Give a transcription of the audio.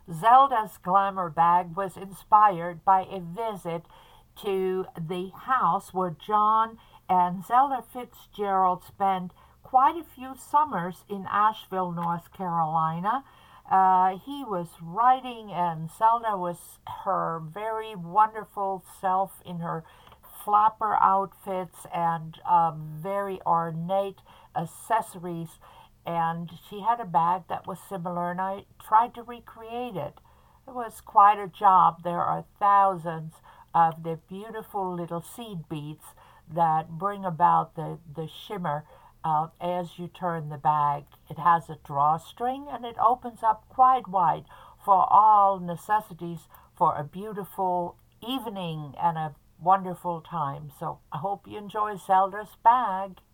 Zelda's glamour bag was inspired by a visit to the house where John and Zelda Fitzgerald spent quite a few summers in Asheville, North Carolina. He was writing, and Zelda was her very wonderful self in her flapper outfits and very ornate accessories. And she had a bag that was similar, and I tried to recreate it. It was quite a job. There are thousands of the beautiful little seed beads that bring about the shimmer as you turn the bag. It has a drawstring and it opens up quite wide for all necessities for a beautiful evening and a wonderful time. So I hope you enjoy Zelda's bag.